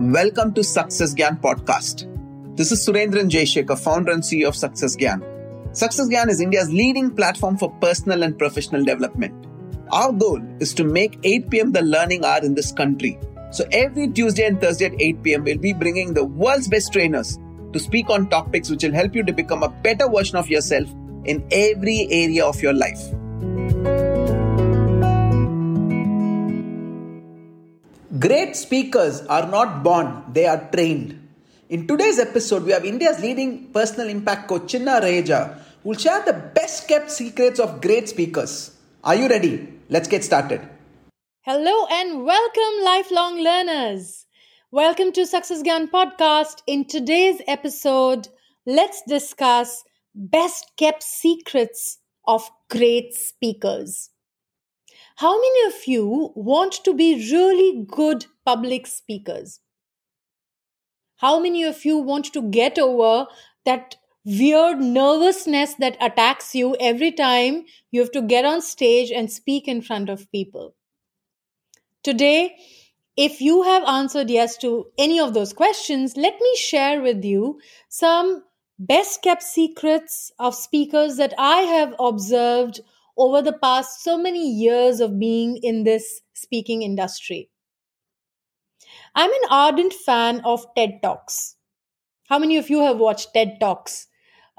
Welcome to Success Gyan podcast. This is Surendran Jaishekhar, founder and CEO of Success Gyan. Success Gyan is India's leading platform for personal and professional development. Our goal is to make 8 p.m. the learning hour in this country. So every Tuesday and Thursday at 8 p.m. we'll be bringing the world's best trainers to speak on topics which will help you to become a better version of yourself in every area of your life. Great speakers are not born, they are trained. In today's episode, we have India's leading personal impact coach, Chinna Raheja, who will share the best kept secrets of great speakers. Are you ready? Let's get started. Hello and welcome, lifelong learners. Welcome to Success Gyan podcast. In today's episode, let's discuss best kept secrets of great speakers. How many of you want to be really good public speakers? How many of you want to get over that weird nervousness that attacks you every time you have to get on stage and speak in front of people? Today, if you have answered yes to any of those questions, let me share with you some best kept secrets of speakers that I have observed over the past so many years of being in this speaking industry. I'm an ardent fan of TED Talks. How many of you have watched TED Talks?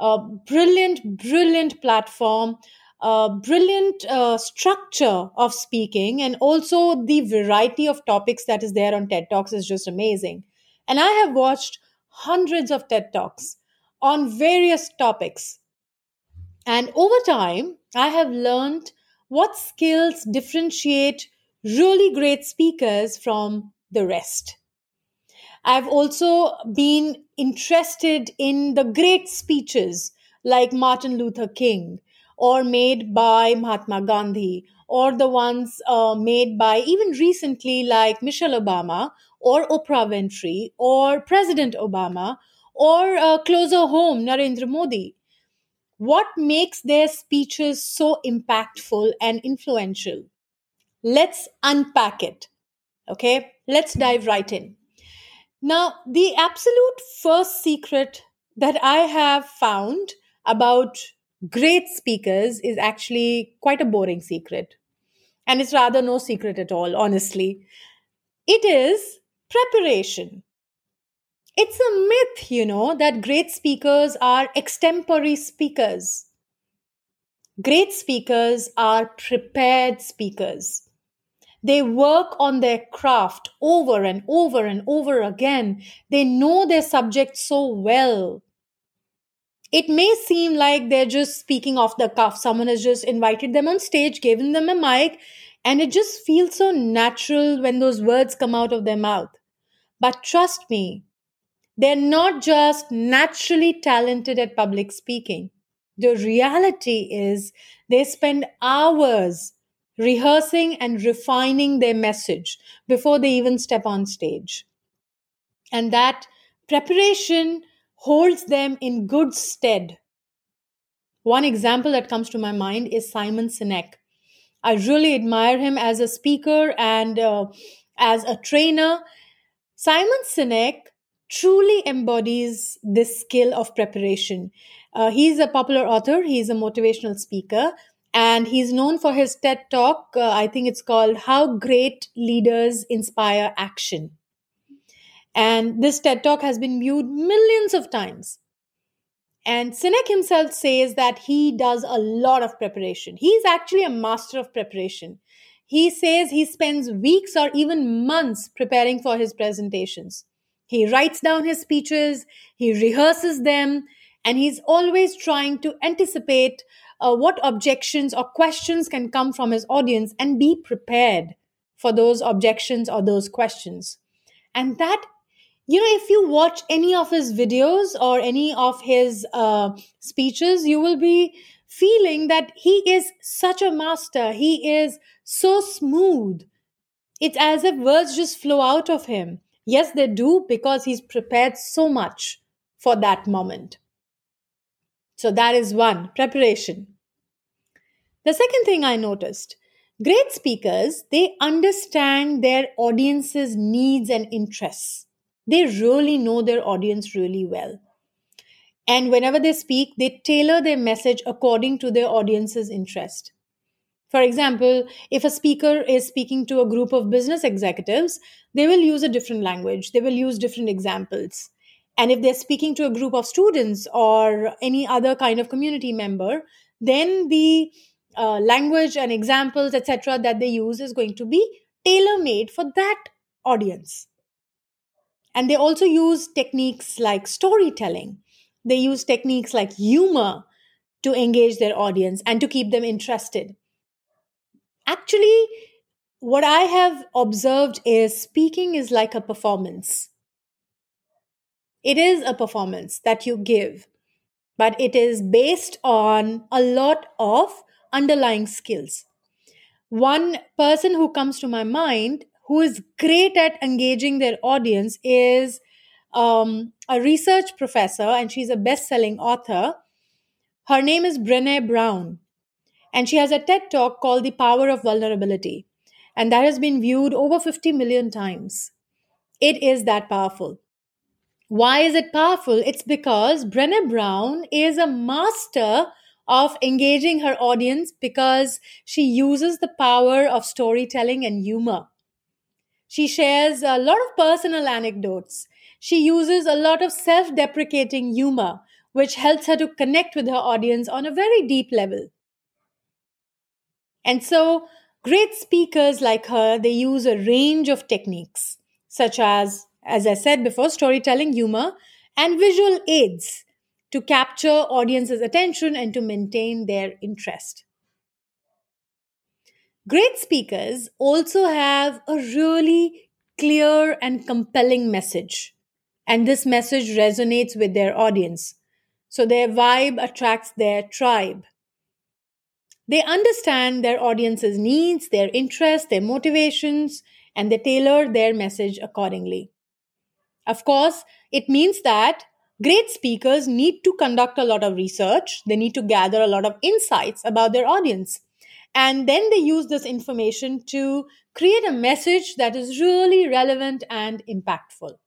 Brilliant platform, brilliant structure of speaking, and also the variety of topics that is there on TED Talks is just amazing. And I have watched hundreds of TED Talks on various topics. And over time, I have learned what skills differentiate really great speakers from the rest. I've also been interested in the great speeches like Martin Luther King, or made by Mahatma Gandhi, or the ones made by even recently like Michelle Obama, or Oprah Winfrey, or President Obama, or closer home, Narendra Modi. What makes their speeches so impactful and influential? Let's unpack it. Okay, let's dive right in. Now, the absolute first secret that I have found about great speakers is actually quite a boring secret. And it's rather no secret at all, honestly. It is preparation. It's a myth, that great speakers are extempore speakers. Great speakers are prepared speakers. They work on their craft over and over and over again. They know their subject so well. It may seem like they're just speaking off the cuff. Someone has just invited them on stage, given them a mic, and it just feels so natural when those words come out of their mouth. But trust me, they're not just naturally talented at public speaking. The reality is they spend hours rehearsing and refining their message before they even step on stage. And that preparation holds them in good stead. One example that comes to my mind is Simon Sinek. I really admire him as a speaker and as a trainer. Simon Sinek truly embodies this skill of preparation. He's a popular author, he's a motivational speaker, and he's known for his TED Talk. I think it's called How Great Leaders Inspire Action. And this TED Talk has been viewed millions of times. And Sinek himself says that he does a lot of preparation. He's actually a master of preparation. He says he spends weeks or even months preparing for his presentations. He writes down his speeches, he rehearses them, and he's always trying to anticipate what objections or questions can come from his audience and be prepared for those objections or those questions. And that, if you watch any of his videos or any of his speeches, you will be feeling that he is such a master. He is so smooth. It's as if words just flow out of him. Yes, they do, because he's prepared so much for that moment. So that is one, preparation. The second thing I noticed, great speakers, they understand their audience's needs and interests. They really know their audience really well. And whenever they speak, they tailor their message according to their audience's interest. For example, if a speaker is speaking to a group of business executives, they will use a different language, they will use different examples. And if they're speaking to a group of students or any other kind of community member, then the language and examples, etc., that they use is going to be tailor made for that audience. And they also use techniques like storytelling. They use techniques like humor to engage their audience and to keep them interested. Actually, what I have observed is speaking is like a performance. It is a performance that you give, but it is based on a lot of underlying skills. One person who comes to my mind who is great at engaging their audience is a research professor, and she's a best selling author. Her name is Brené Brown, and she has a TED talk called The Power of Vulnerability, and that has been viewed over 50 million times. It is that powerful. Why is it powerful? It's because Brené Brown is a master of engaging her audience because she uses the power of storytelling and humor. She shares a lot of personal anecdotes. She uses a lot of self deprecating humor, which helps her to connect with her audience on a very deep level. And so, great speakers like her, they use a range of techniques, such as I said before, storytelling, humor, and visual aids to capture audience's attention and to maintain their interest. Great speakers also have a really clear and compelling message, and this message resonates with their audience. So their vibe attracts their tribe. They understand their audience's needs, their interests, their motivations, and they tailor their message accordingly. Of course, it means that great speakers need to conduct a lot of research, they need to gather a lot of insights about their audience. And then they use this information to create a message that is really relevant and impactful.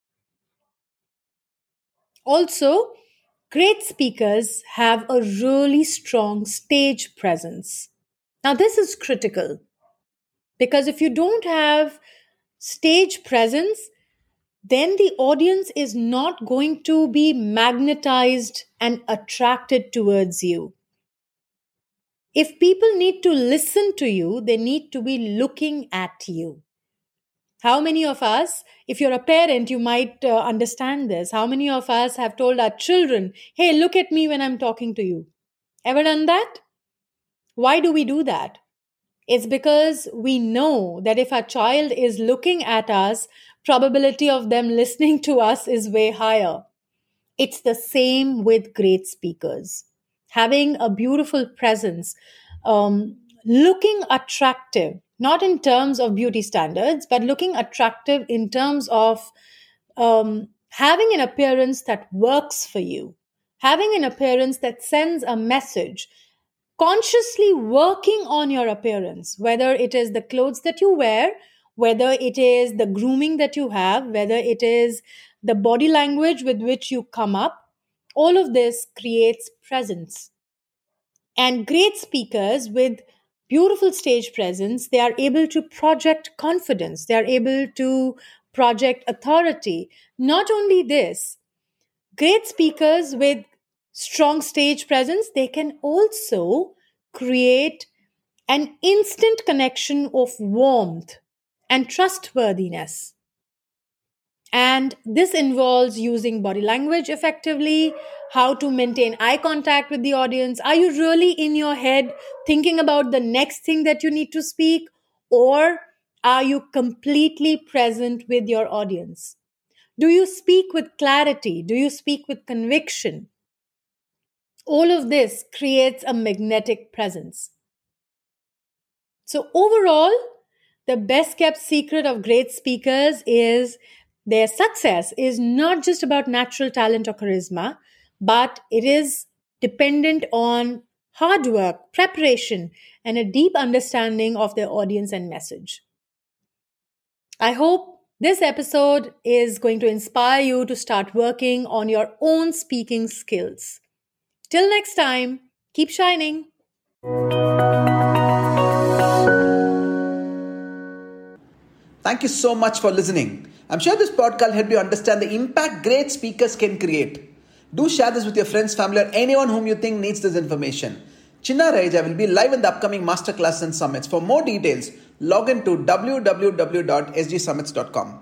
Also, great speakers have a really strong stage presence. Now, this is critical because if you don't have stage presence, then the audience is not going to be magnetized and attracted towards you. If people need to listen to you, they need to be looking at you. How many of us, if you're a parent, you might understand this. How many of us have told our children, hey, look at me when I'm talking to you? Ever done that? Why do we do that? It's because we know that if our child is looking at us, probability of them listening to us is way higher. It's the same with great speakers. Having a beautiful presence, looking attractive, not in terms of beauty standards, but looking attractive in terms of having an appearance that works for you, having an appearance that sends a message, consciously working on your appearance, whether it is the clothes that you wear, whether it is the grooming that you have, whether it is the body language with which you come up, all of this creates presence. And great speakers with beautiful stage presence, they are able to project confidence, they are able to project authority. Not only this, great speakers with strong stage presence, they can also create an instant connection of warmth and trustworthiness. And this involves using body language effectively, how to maintain eye contact with the audience. Are you really in your head thinking about the next thing that you need to speak? Or are you completely present with your audience? Do you speak with clarity? Do you speak with conviction? All of this creates a magnetic presence. So, overall, the best kept secret of great speakers is their success is not just about natural talent or charisma, but it is dependent on hard work, preparation, and a deep understanding of their audience and message. I hope This episode is going to inspire you to start working on your own speaking skills. Till next time, keep shining. Thank you so much for listening. I'm sure this podcast helped you understand the impact great speakers can create. Do share this with your friends, family, or anyone whom you think needs this information. Chinna Raija will be live in the upcoming masterclass and summits. For more details, log in to www.sgsummits.com.